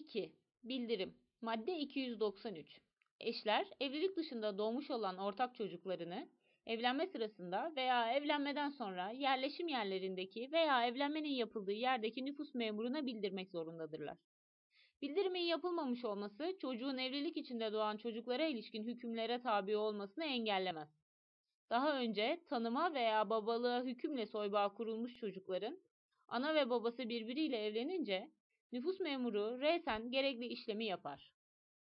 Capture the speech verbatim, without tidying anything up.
iki. Bildirim. Madde iki yüz doksan üç. Eşler, evlilik dışında doğmuş olan ortak çocuklarını evlenme sırasında veya evlenmeden sonra yerleşim yerlerindeki veya evlenmenin yapıldığı yerdeki nüfus memuruna bildirmek zorundadırlar. Bildirimin yapılmamış olması, çocuğun evlilik içinde doğan çocuklara ilişkin hükümlere tabi olmasını engellemez. Daha önce tanıma veya babalığa hükümle soybağı kurulmuş çocukların ana ve babası birbiriyle evlenince nüfus memuru resen gerekli işlemi yapar.